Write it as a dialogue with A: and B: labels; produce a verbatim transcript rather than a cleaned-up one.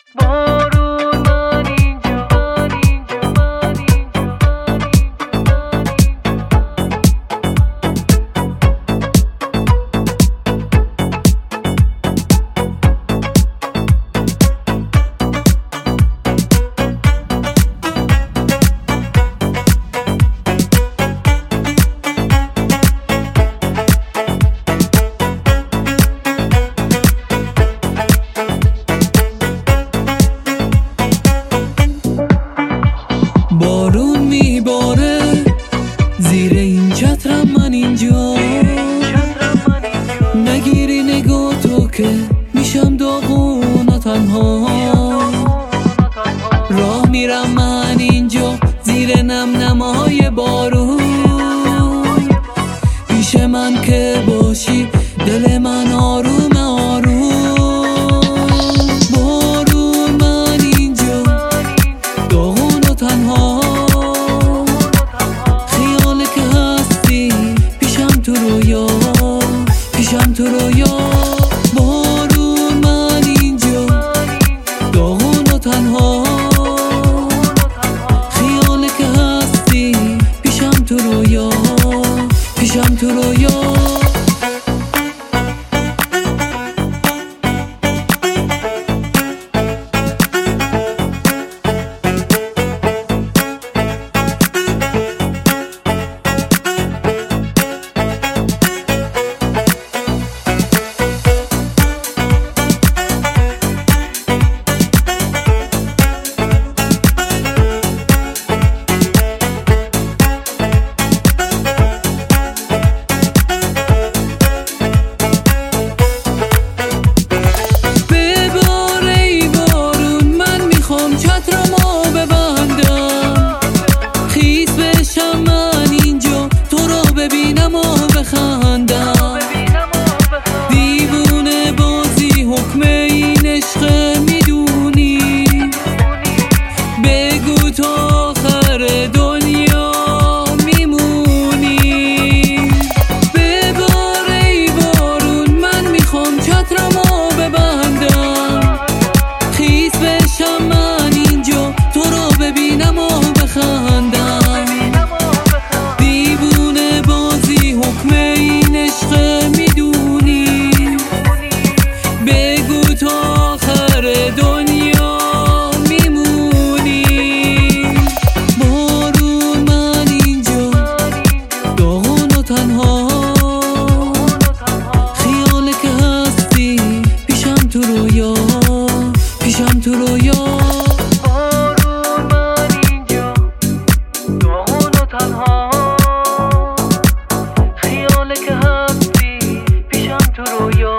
A: بارون من اینجا، من اینجا، من اینجا، من
B: بارون میباره زیر این چترم من اینجا، نگیری نگاه تو که میشم داغون و تنها. راه میرم من اینجا زیر نم نمای بارون، پیش من که باشی دل من آروم آروم. بارون من اینجا داغون و تنها، خیاله که هستی پیشم تو رویا، پیشم تو رویا. بارون من اینجا داغون و تنها، خیاله که هستی پیشم تو رویا، پیشم تو رویا. دیوونه بازی حکم این عشق میدونی، بگو تا آخر دنیا میمونی. ببار ای بارون من میخوام چترمو ببندم، خیس بشم من اینجا تو رو ببینم و بخندم. دیوونه بازی حکم این عشق میدونی، بگو تا آخر دنیا میمونی. بارون من اینجا داغون و تنها، خیاله که هستی پیشم تو رویا، پیشم تو رویا.
A: بارون من اینجا داغون و تنها، خیاله که هستی پیشم تو رویا.